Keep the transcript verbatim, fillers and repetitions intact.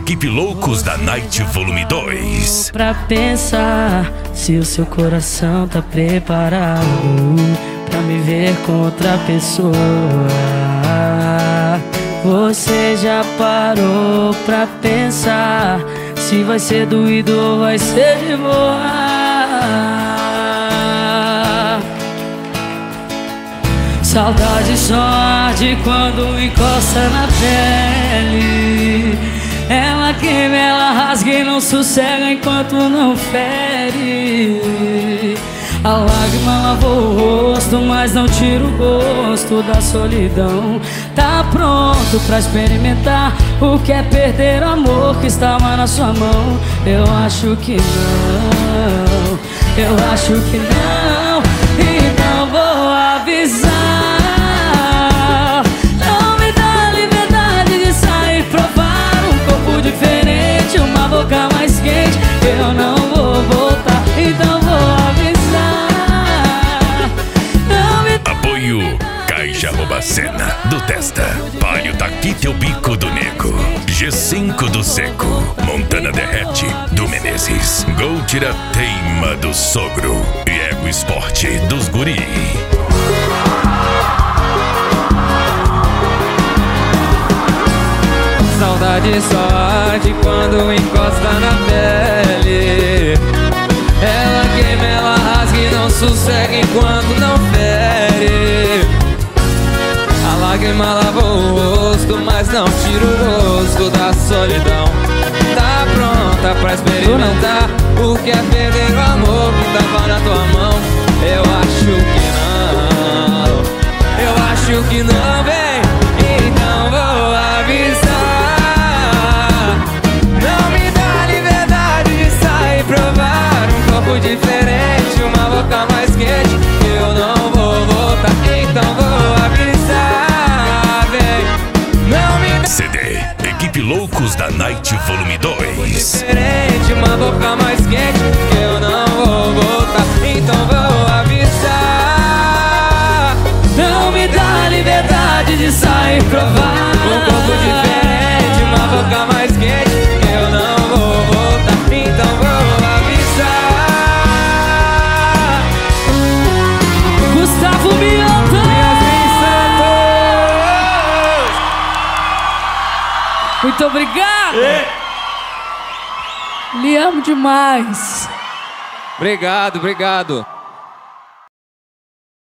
Equipe Loucos da Night Volume dois. Pra pensar se o seu coração tá preparado pra me ver com outra pessoa. Você já parou pra pensar se vai ser doído ou vai ser de boa? Saudade só arde quando encosta na pele. Ela queima, ela rasga e não sossega enquanto não fere. A lágrima lavou o rosto, mas não tira o gosto da solidão. Tá pronto pra experimentar o que é perder o amor que estava na sua mão? Eu acho que não, eu acho que não. Então vou avisar. Não me dá liberdade de sair, provar um corpo diferente, uma boca mais quente. Eu não vou voltar, então vou avisar. Apoio Caixa Rouba Cena do Testa, Palio Taqui Teu Bico do Nego, G cinco do Seco, Montana Derrete do Menezes, Gol Tira Teima do Sogro e Ego Esporte dos Guri. Saudade só arde quando encosta na pele. Ela queima, ela rasga e não sossega enquanto não fere. A lágrima lavou o rosto, mas não tira o rosto da solidão. Tá pronta pra experimentar o que é perder o amor que tava na tua mão? Eu acho que não, eu acho que não, vem. Então vou avisar. Não me dá liberdade de sair, provar um corpo diferente, uma boca mais quente. Eu não vou voltar, então vou avisar, vem. Não me dá C D Equipe Loucos da Night Volume dois. diferente, uma boca mais quente. Eu não vou voltar, então vou avisar. Não me dá liberdade de sair, provar um corpo diferente, uma boca mais quente. Eu não vou voltar, então vou avisar. Gustavo Mioto. Muito obrigado. Lhe amo demais. Obrigado, obrigado.